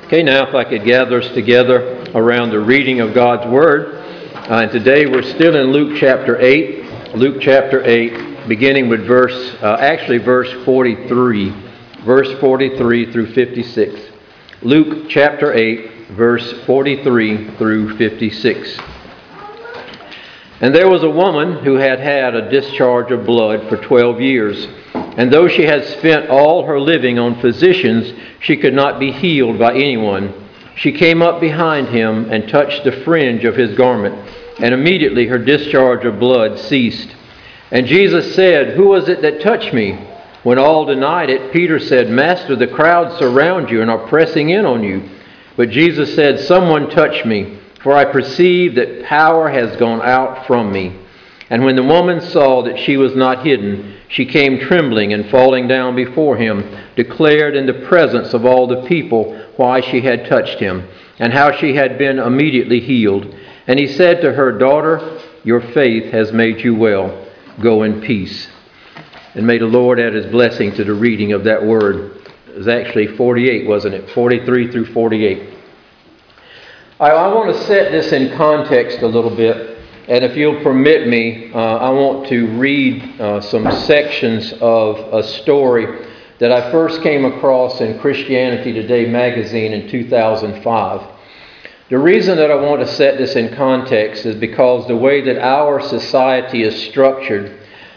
Okay, now if I could gather us together around the reading of God's Word. And today we're still in Luke chapter 8. Luke chapter 8, beginning with verse 43. Verse 43 through 56. Luke chapter 8, verse 43 through 56. And there was a woman who had had a discharge of blood for 12 years. And though she had spent all her living on physicians, she could not be healed by anyone. She came up behind him and touched the fringe of his garment, and immediately her discharge of blood ceased. And Jesus said, "Who was it that touched me?" When all denied it, Peter said, "Master, the crowd surround you and are pressing in on you." But Jesus said, "Someone touched me, for I perceive that power has gone out from me." And when the woman saw that she was not hidden, she came trembling and falling down before him, declared in the presence of all the people why she had touched him, and how she had been immediately healed. And he said to her, "Daughter, your faith has made you well. Go in peace." And may the Lord add his blessing to the reading of that word. It was actually 48, wasn't it? 43 through 48. I want to set this in context a little bit. And if you'll permit me, I want to read some sections of a story that I first came across in Christianity Today magazine in 2005. The reason that I want to set this in context is because the way that our society is structured,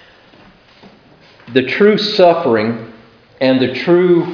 the true suffering and the true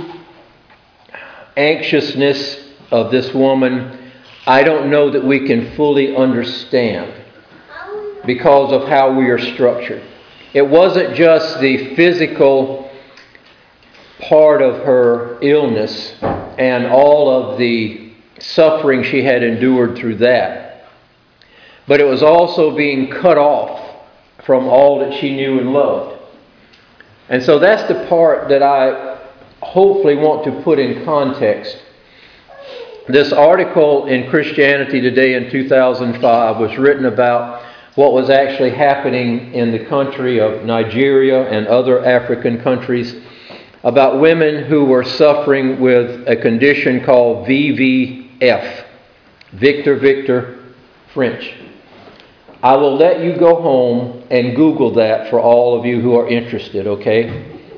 anxiousness of this woman, I don't know that we can fully understand, because of how we are structured. It wasn't just the physical part of her illness and all of the suffering she had endured through that, but it was also being cut off from all that she knew and loved. And so that's the part that I hopefully want to put in context. This article in Christianity Today in 2005 was written about what was actually happening in the country of Nigeria and other African countries, about women who were suffering with a condition called VVF, Victor French. I will let you go home and Google that for all of you who are interested, okay?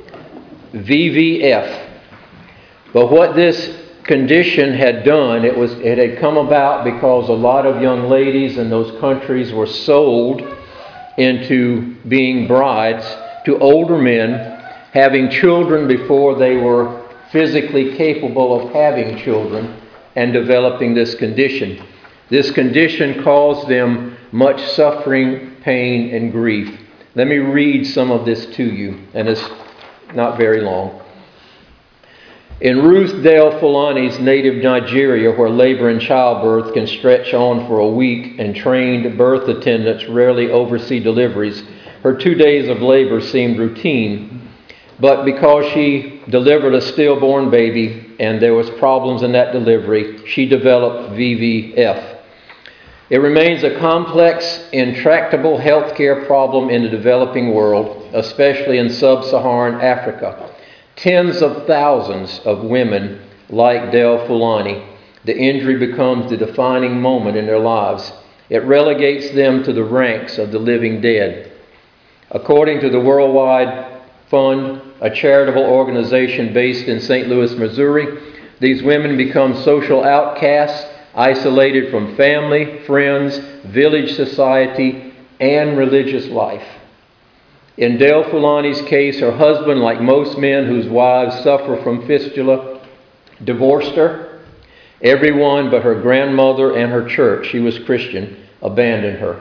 VVF. But what this condition had done, it had come about because a lot of young ladies in those countries were sold into being brides to older men, having children before they were physically capable of having children, and developing this condition. This condition caused them much suffering, pain, and grief. Let me read some of this to you, and it's not very long. In Ruth Dale Fulani's native Nigeria, where labor and childbirth can stretch on for a week and trained birth attendants rarely oversee deliveries, her 2 days of labor seemed routine. But because she delivered a stillborn baby and there was problems in that delivery, she developed VVF. It remains a complex, intractable healthcare problem in the developing world, especially in sub-Saharan Africa. Tens of thousands of women like Del Fulani, the injury becomes the defining moment in their lives. It relegates them to the ranks of the living dead. According to the Worldwide Fund, a charitable organization based in St. Louis, Missouri, these women become social outcasts, isolated from family, friends, village society, and religious life. In Del Fulani's case, her husband, like most men whose wives suffer from fistula, divorced her. Everyone but her grandmother and her church, she was Christian, abandoned her.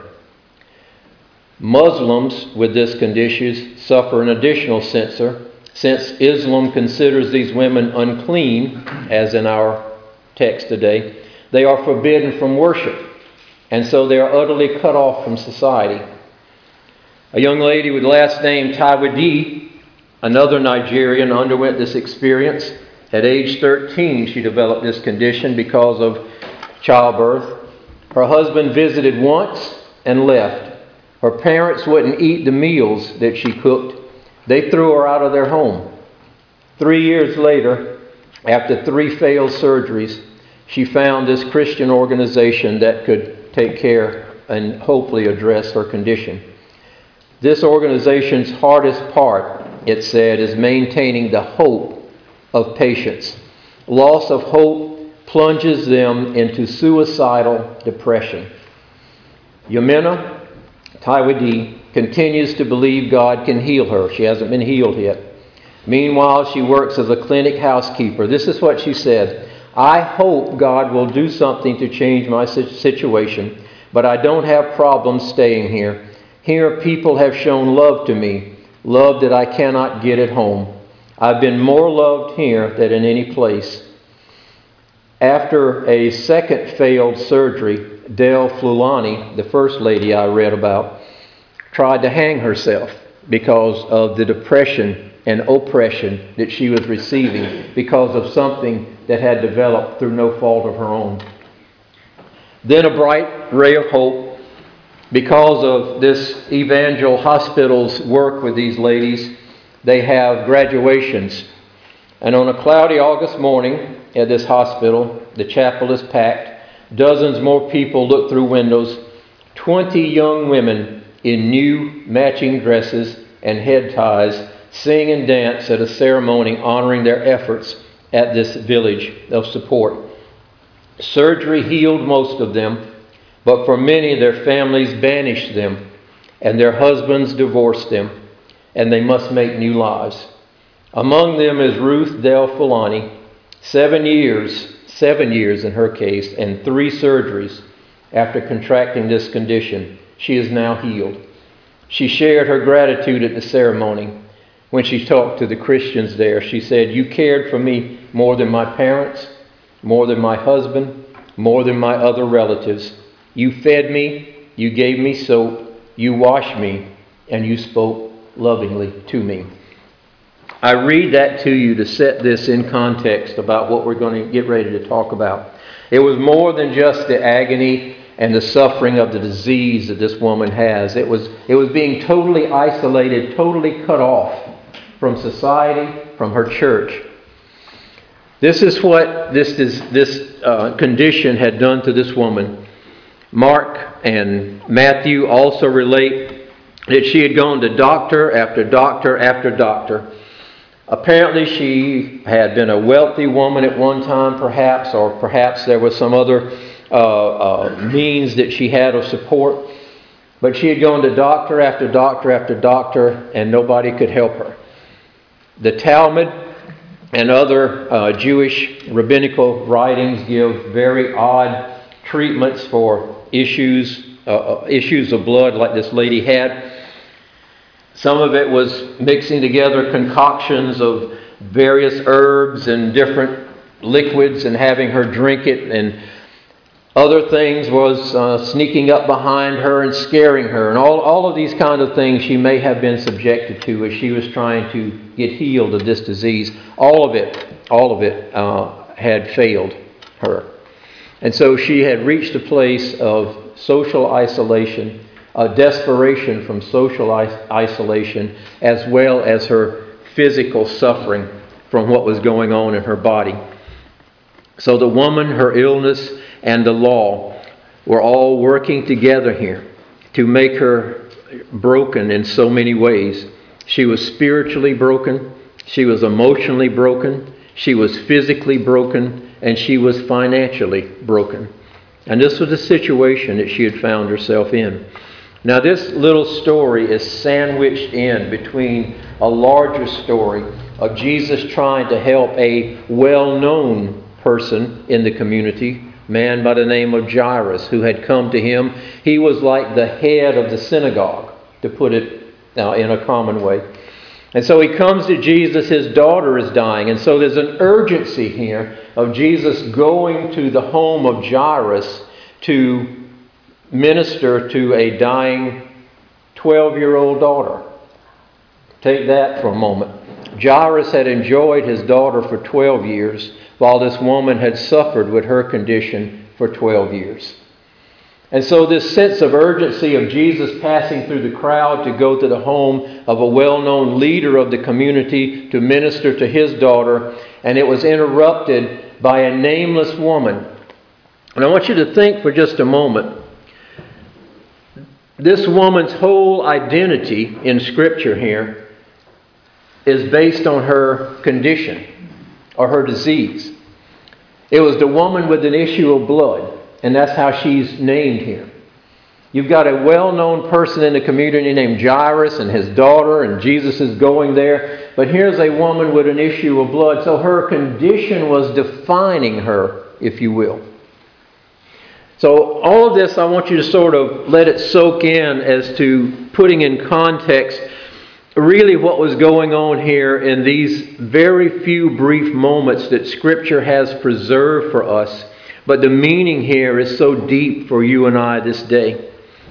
Muslims with this condition suffer an additional censor, since Islam considers these women unclean, as in our text today. They are forbidden from worship, and so they are utterly cut off from society. A young lady with the last name Taiwadi, another Nigerian, underwent this experience. At age 13, she developed this condition because of childbirth. Her husband visited once and left. Her parents wouldn't eat the meals that she cooked. They threw her out of their home. 3 years later, after 3 failed surgeries, she found this Christian organization that could take care and hopefully address her condition. This organization's hardest part, it said, is maintaining the hope of patients. Loss of hope plunges them into suicidal depression. Yamina Taiwadi continues to believe God can heal her. She hasn't been healed yet. Meanwhile, she works as a clinic housekeeper. This is what she said: "I hope God will do something to change my situation, but I don't have problems staying here. Here people have shown love to me, love that I cannot get at home. I've been more loved here than in any place." After a second failed surgery, Del Fulani, the first lady I read about, tried to hang herself because of the depression and oppression that she was receiving because of something that had developed through no fault of her own. Then a bright ray of hope, because of this Evangel Hospital's work with these ladies, they have graduations. And on a cloudy August morning at this hospital, the chapel is packed. Dozens more people look through windows. 20 young women in new matching dresses and head ties sing and dance at a ceremony honoring their efforts at this village of support. Surgery healed most of them, but for many their families banished them and their husbands divorced them, and they must make new lives. Among them is Ruth Del Fulani. 7 years in her case, and 3 surgeries after contracting this condition. She is now healed. She shared her gratitude at the ceremony. When she talked to the Christians there, she said, "You cared for me more than my parents, more than my husband, more than my other relatives. You fed me, you gave me soap, you washed me, and you spoke lovingly to me." I read that to you to set this in context about what we're going to get ready to talk about. It was more than just the agony and the suffering of the disease that this woman has. It was being totally isolated, totally cut off from society, from her church. This is what this condition had done to this woman. Mark and Matthew also relate that she had gone to doctor after doctor after doctor. Apparently she had been a wealthy woman at one time, perhaps, or perhaps there was some other means that she had of support. But she had gone to doctor after doctor after doctor, and nobody could help her. The Talmud and other Jewish rabbinical writings give very odd treatments for issues of blood like this lady had. Some of it was mixing together concoctions of various herbs and different liquids and having her drink it, and other things was sneaking up behind her and scaring her, and all of these kind of things she may have been subjected to as she was trying to get healed of this disease. All of it had failed her. And so she had reached a place of social isolation, a desperation from social isolation, as well as her physical suffering from what was going on in her body. So the woman, her illness, and the law were all working together here to make her broken in so many ways. She was spiritually broken, she was emotionally broken, she was physically broken, and she was financially broken. And this was the situation that she had found herself in. Now this little story is sandwiched in between a larger story of Jesus trying to help a well-known person in the community, a man by the name of Jairus, who had come to him. He was like the head of the synagogue, to put it in a common way. And so he comes to Jesus, his daughter is dying. And so there's an urgency here of Jesus going to the home of Jairus to minister to a dying 12-year-old daughter. Take that for a moment. Jairus had enjoyed his daughter for 12 years, while this woman had suffered with her condition for 12 years. And so this sense of urgency of Jesus passing through the crowd to go to the home of a well-known leader of the community to minister to his daughter, and it was interrupted by a nameless woman And I want you to think for just a moment. This woman's whole identity in Scripture here is based on her condition or her disease. It was the woman with an issue of blood, and that's how she's named here. You've got a well-known person in the community named Jairus and his daughter, and Jesus is going there. But here's a woman with an issue of blood. So her condition was defining her, if you will. So all of this, I want you to sort of let it soak in as to putting in context really what was going on here in these very few brief moments that Scripture has preserved for us. But the meaning here is so deep for you and I this day.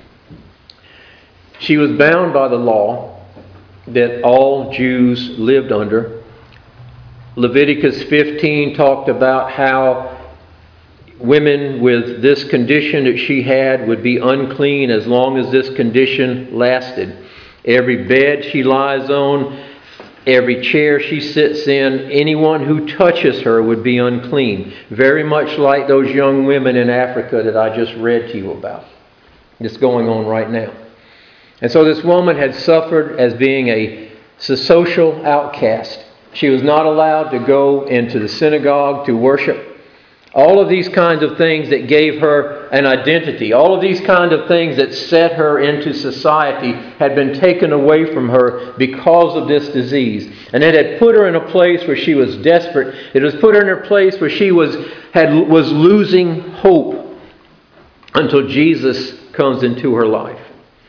She was bound by the law that all Jews lived under. Leviticus 15 talked about how women with this condition that she had would be unclean as long as this condition lasted. Every bed she lies on, every chair she sits in, anyone who touches her would be unclean. Very much like those young women in Africa that I just read to you about. It's going on right now. And so this woman had suffered as being a social outcast. She was not allowed to go into the synagogue to worship. All of these kinds of things that gave her an identity, all of these kinds of things that set her into society had been taken away from her because of this disease. And it had put her in a place where she was desperate. It has put her in a place where she was losing hope until Jesus comes into her life.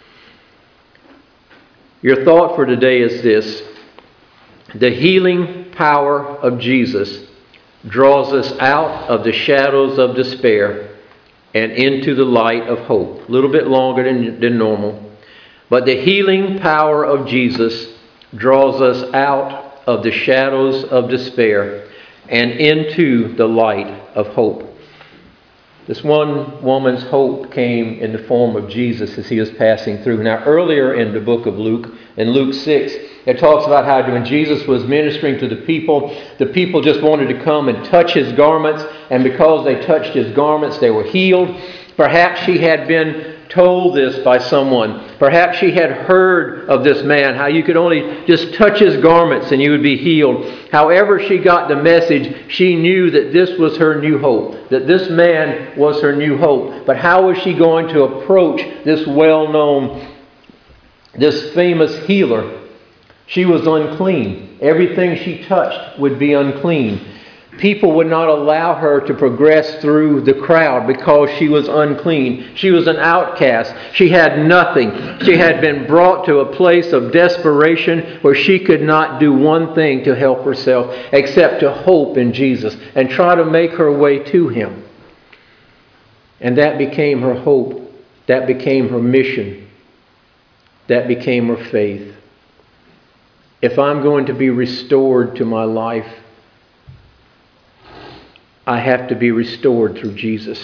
Your thought for today is this: the healing power of Jesus draws us out of the shadows of despair and into the light of hope. A little bit longer than normal. But the healing power of Jesus draws us out of the shadows of despair and into the light of hope. This one woman's hope came in the form of Jesus as he was passing through. Now, earlier in the book of Luke, in Luke 6, it talks about how when Jesus was ministering to the people just wanted to come and touch his garments, and because they touched his garments, they were healed. Perhaps she had been told this by someone. Perhaps she had heard of this man, how you could only just touch his garments and you would be healed. However she got the message, she knew that this was her new hope, that this man was her new hope. But how was she going to approach this well-known, this famous healer? She was unclean. Everything she touched would be unclean. People would not allow her to progress through the crowd because she was unclean. She was an outcast. She had nothing. She had been brought to a place of desperation where she could not do one thing to help herself except to hope in Jesus and try to make her way to him. And that became her hope. That became her mission. That became her faith. If I'm going to be restored to my life, I have to be restored through Jesus.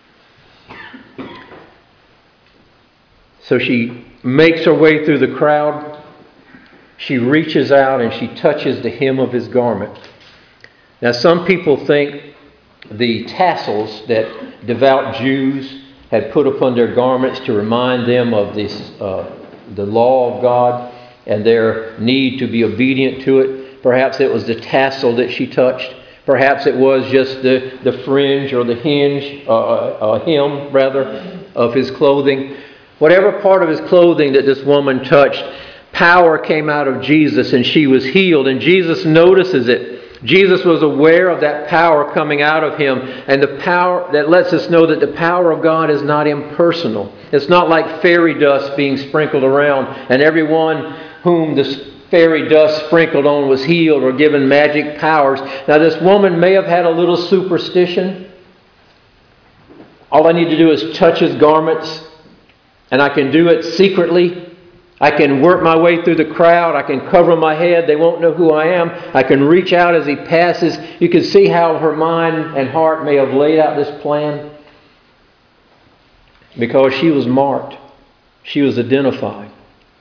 So she makes her way through the crowd. She reaches out and she touches the hem of his garment. Now, some people think the tassels that devout Jews had put upon their garments to remind them of this, the law of God and their need to be obedient to it. Perhaps it was the tassel that she touched. Perhaps it was just the fringe or the hem of his clothing. Whatever part of his clothing that this woman touched, power came out of Jesus and she was healed. And Jesus notices it. Jesus was aware of that power coming out of him, and the power that lets us know that the power of God is not impersonal. It's not like fairy dust being sprinkled around and everyone whom the fairy dust sprinkled on was healed or given magic powers. Now, this woman may have had a little superstition. All I need to do is touch his garments, and I can do it secretly. I can work my way through the crowd. I can cover my head. They won't know who I am. I can reach out as he passes. You can see how her mind and heart may have laid out this plan. Because she was marked. She was identified.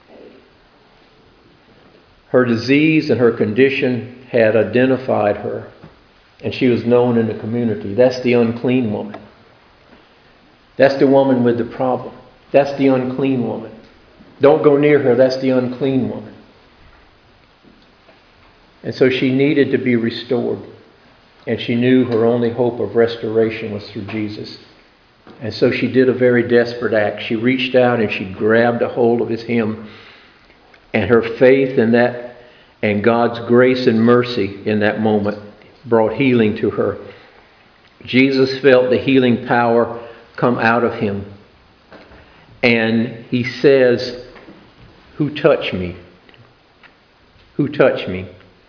Her disease and her condition had identified her. And she was known in the community. That's the unclean woman. That's the woman with the problem. That's the unclean woman. Don't go near her. That's the unclean woman. And so she needed to be restored. And she knew her only hope of restoration was through Jesus. And so she did a very desperate act. She reached out and she grabbed a hold of his hem. And her faith in that and God's grace and mercy in that moment brought healing to her. Jesus felt the healing power come out of him. And he says, "Who touched me? Who touched me?"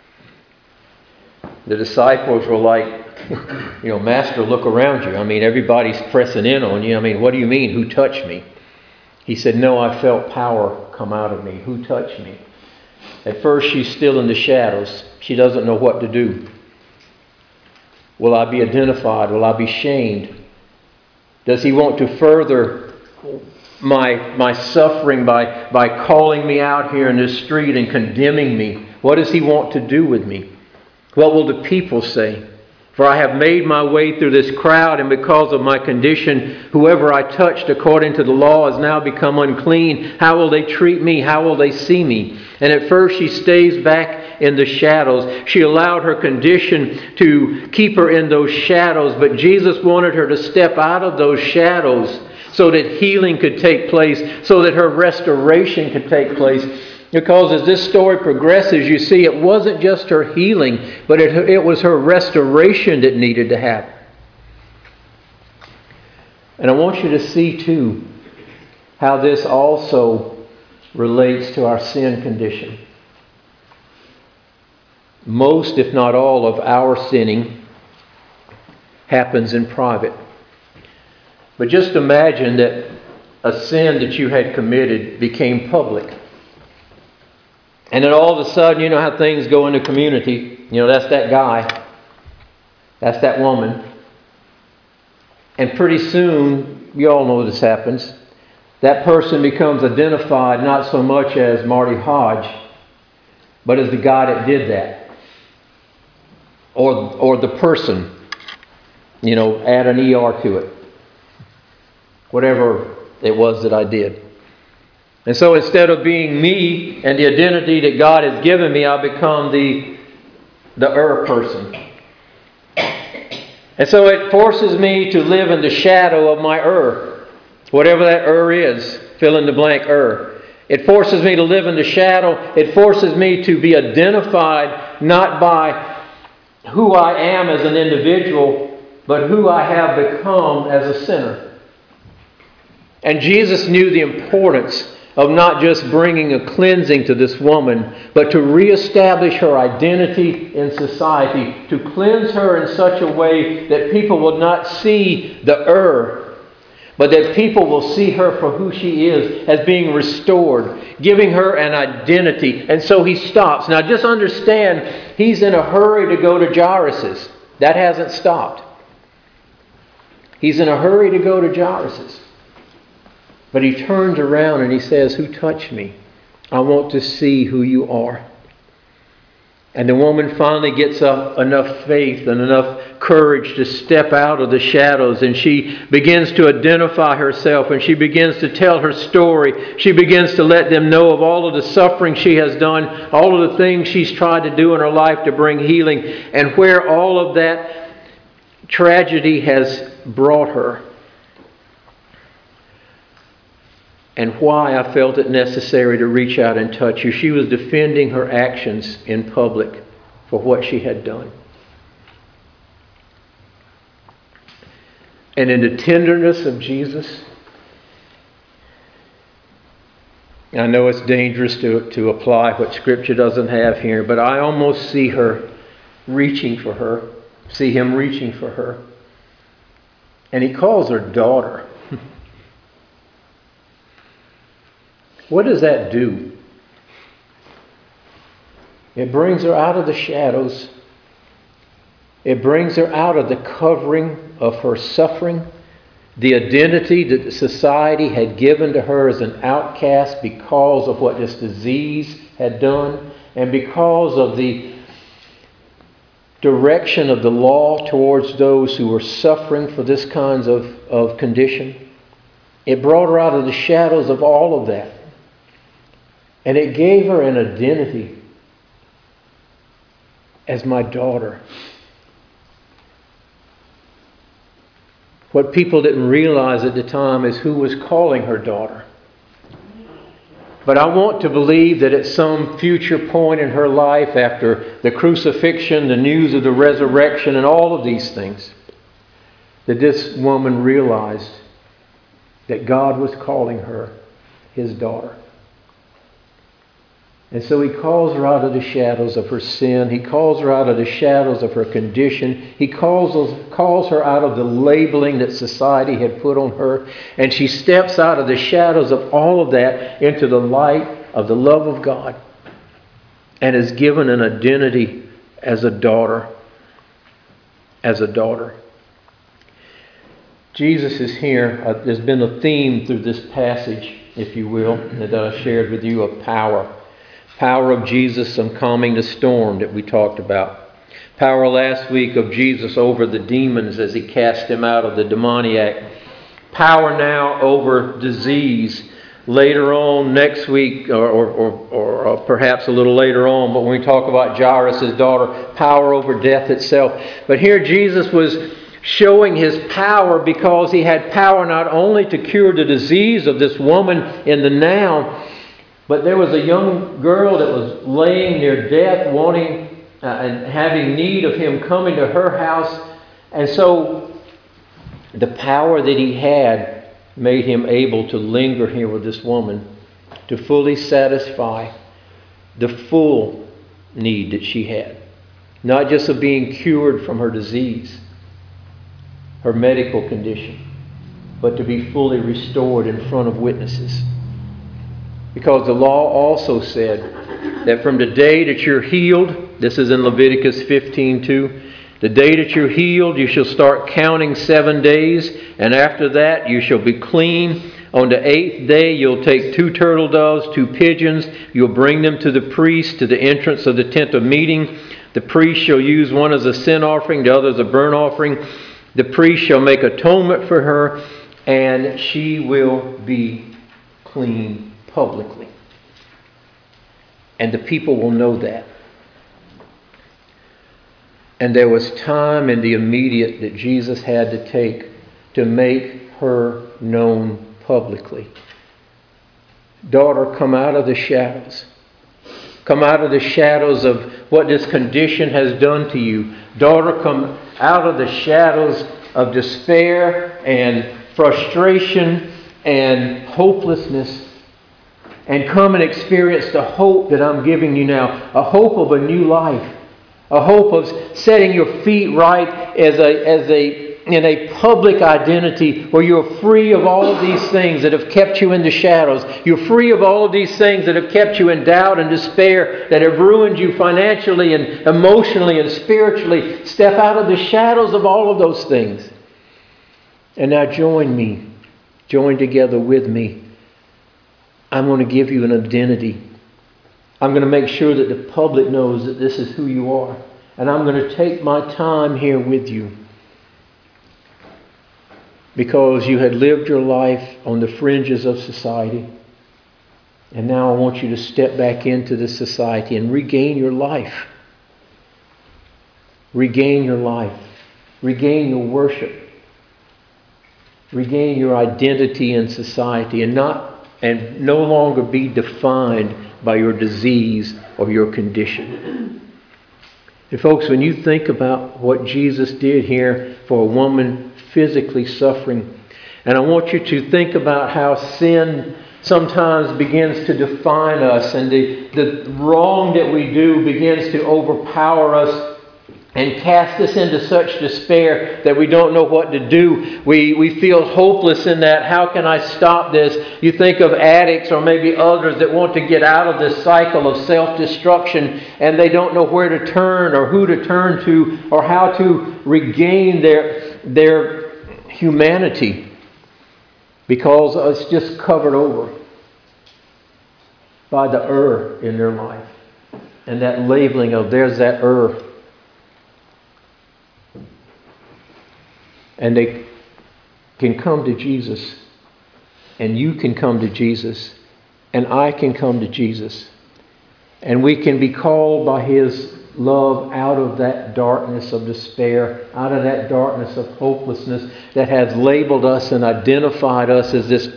The disciples were like, "Master, look around you. I mean, everybody's pressing in on you. I mean, what do you mean, who touched me?" He said, "No, I felt power come out of me. Who touched me?" At first, she's still in the shadows. She doesn't know what to do. Will I be identified? Will I be shamed? Does he want to further my suffering by calling me out here in this street and condemning me? What does he want to do with me? What will the people say? For I have made my way through this crowd, and because of my condition, whoever I touched according to the law has now become unclean. How will they treat me? How will they see me? And at first she stays back in the shadows. She allowed her condition to keep her in those shadows, but Jesus wanted her to step out of those shadows so that healing could take place, so that her restoration could take place. Because as this story progresses, you see it wasn't just her healing, but it was her restoration that needed to happen. And I want you to see too how this also relates to our sin condition. Most, if not all, of our sinning happens in private. But just imagine that a sin that you had committed became public. And then all of a sudden, you know how things go in the community. That's that guy. That's that woman. And pretty soon, you all know this happens, that person becomes identified not so much as Marty Hodge, but as the guy that did that. Or the person. Add an ER to it. Whatever it was that I did. And so instead of being me and the identity that God has given me, I become the person. And so it forces me to live in the shadow of my whatever that is, fill in the blank It forces me to live in the shadow. It forces me to be identified not by who I am as an individual, but who I have become as a sinner. And Jesus knew the importance of not just bringing a cleansing to this woman, but to reestablish her identity in society, to cleanse her in such a way that people will not see the but that people will see her for who she is, as being restored, giving her an identity. And so he stops. Now just understand, he's in a hurry to go to Jairus'. That hasn't stopped. He's in a hurry to go to Jairus'. But he turns around and he says, "Who touched me? I want to see who you are." And the woman finally gets up enough faith and enough courage to step out of the shadows, and she begins to identify herself, and she begins to tell her story. She begins to let them know of all of the suffering she has done, all of the things she's tried to do in her life to bring healing, and where all of that tragedy has brought her. And why I felt it necessary to reach out and touch you. She was defending her actions in public for what she had done. And in the tenderness of Jesus, I know it's dangerous to apply what Scripture doesn't have here, but I almost see her reaching for her, see him reaching for her. And he calls her daughter. What does that do? It brings her out of the shadows. It brings her out of the covering of her suffering, the identity that society had given to her as an outcast because of what this disease had done, and because of the direction of the law towards those who were suffering for this kinds of condition. It brought her out of the shadows of all of that. And it gave her an identity as my daughter. What people didn't realize at the time is who was calling her daughter. But I want to believe that at some future point in her life, after the crucifixion, the news of the resurrection, and all of these things, that this woman realized that God was calling her His daughter. And so He calls her out of the shadows of her sin. He calls her out of the shadows of her condition. He calls her out of the labeling that society had put on her. And she steps out of the shadows of all of that into the light of the love of God and is given an identity as a daughter. As a daughter. Jesus is here. There's been a theme through this passage, if you will, that I shared with you, of power. Power of Jesus in calming the storm that we talked about. Power last week of Jesus over the demons as He cast them out of the demoniac. Power now over disease. Later on next week, or perhaps a little later on, but when we talk about Jairus' daughter, power over death itself. But here Jesus was showing His power because He had power not only to cure the disease of this woman in the now, but there was a young girl that was laying near death, wanting and having need of Him coming to her house. And so the power that He had made Him able to linger here with this woman to fully satisfy the full need that she had. Not just of being cured from her disease, her medical condition, but to be fully restored in front of witnesses. Because the law also said that from the day that you're healed, this is in Leviticus 15:2, the day that you're healed, you shall start counting 7 days, and after that you shall be clean. On the 8th day you'll take 2 turtle doves, 2 pigeons, you'll bring them to the priest to the entrance of the tent of meeting. The priest shall use one as a sin offering, the other as a burnt offering. The priest shall make atonement for her, and she will be clean publicly. And the people will know that. And there was time in the immediate that Jesus had to take to make her known publicly. Daughter, come out of the shadows. Come out of the shadows of what this condition has done to you. Daughter, come out of the shadows of despair and frustration and hopelessness, and come and experience the hope that I'm giving you now. A hope of a new life. A hope of setting your feet right in a public identity where you're free of all of these things that have kept you in the shadows. You're free of all of these things that have kept you in doubt and despair, that have ruined you financially and emotionally and spiritually. Step out of the shadows of all of those things. And now join me. Join together with me. I'm going to give you an identity. I'm going to make sure that the public knows that this is who you are. And I'm going to take my time here with you. Because you had lived your life on the fringes of society. And now I want you to step back into this society and regain your life. Regain your life. Regain your worship. Regain your identity in society and no longer be defined by your disease or your condition. And folks, when you think about what Jesus did here for a woman physically suffering, and I want you to think about how sin sometimes begins to define us, and the wrong that we do begins to overpower us and cast us into such despair that we don't know what to do. We feel hopeless in that. How can I stop this? You think of addicts or maybe others that want to get out of this cycle of self-destruction, and they don't know where to turn or who to turn to or how to regain their humanity, because it's just covered over by the in their life. And that labeling of there's that And they can come to Jesus And you can come to Jesus. And I can come to Jesus. And we can be called by His love out of that darkness of despair, out of that darkness of hopelessness that has labeled us and identified us as this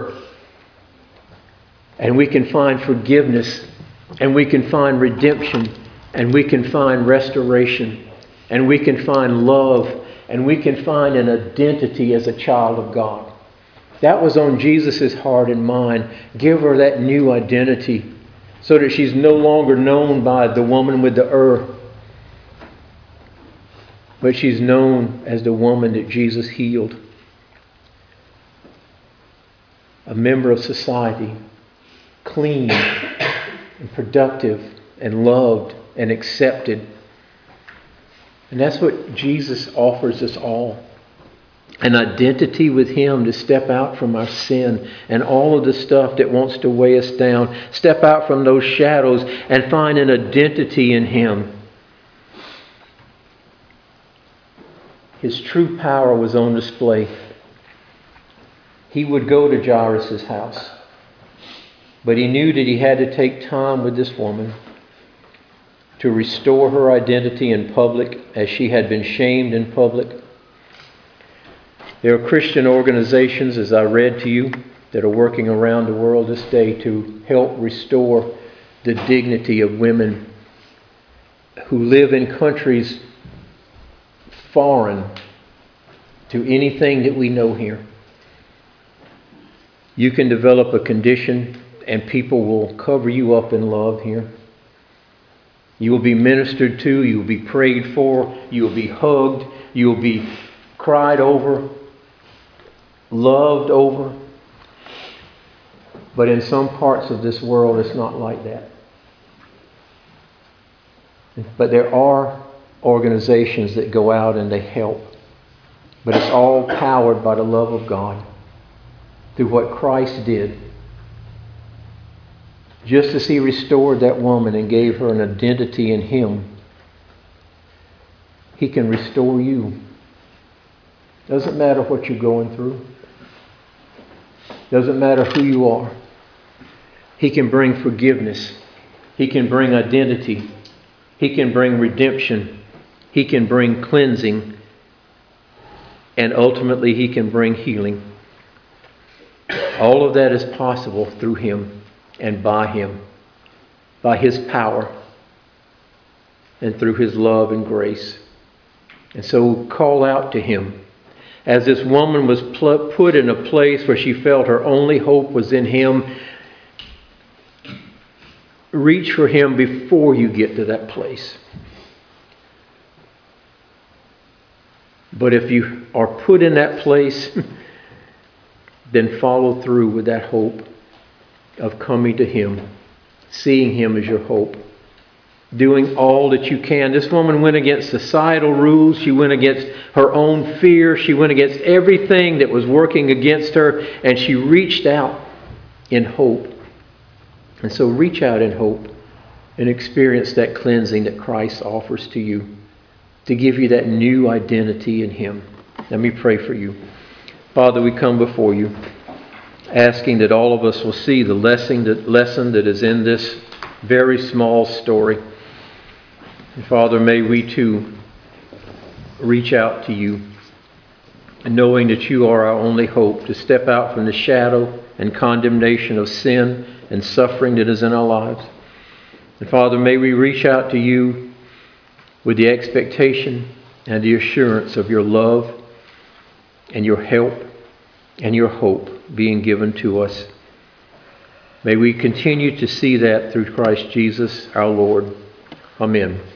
And we can find forgiveness, and we can find redemption, and we can find restoration, and we can find love, and we can find an identity as a child of God. That was on Jesus' heart and mind. Give her that new identity so that she's no longer known by the woman with the but she's known as the woman that Jesus healed. A member of society, clean and productive and loved and accepted. And that's what Jesus offers us all. An identity with Him to step out from our sin and all of the stuff that wants to weigh us down. Step out from those shadows and find an identity in Him. His true power was on display. He would go to Jairus' house, but he knew that he had to take time with this woman to restore her identity in public as she had been shamed in public. There are Christian organizations, as I read to you, that are working around the world this day to help restore the dignity of women who live in countries foreign to anything that we know here. You can develop a condition and people will cover you up in love here. You will be ministered to, you will be prayed for, you will be hugged, you will be cried over, loved over. But in some parts of this world, it's not like that. But there are organizations that go out and they help. But it's all powered by the love of God through what Christ did. Just as He restored that woman and gave her an identity in Him, He can restore you. Doesn't matter what you're going through. Doesn't matter who you are. He can bring forgiveness. He can bring identity. He can bring redemption. He can bring cleansing. And ultimately, He can bring healing. All of that is possible through Him and by Him, by His power and through His love and grace. And so call out to Him. As this woman was put in a place where she felt her only hope was in Him, reach for Him before you get to that place. But if you are put in that place, then follow through with that hope of coming to Him, seeing Him as your hope, doing all that you can. This woman went against societal rules. She went against her own fear. She went against everything that was working against her, and she reached out in hope. And so reach out in hope and experience that cleansing that Christ offers to you to give you that new identity in Him. Let me pray for you. Father, we come before you, asking that all of us will see the lesson that is in this very small story. And Father, may we too reach out to you, knowing that you are our only hope to step out from the shadow and condemnation of sin and suffering that is in our lives. And Father, may we reach out to you with the expectation and the assurance of your love and your help and your hope being given to us. May we continue to see that through Christ Jesus our Lord. Amen.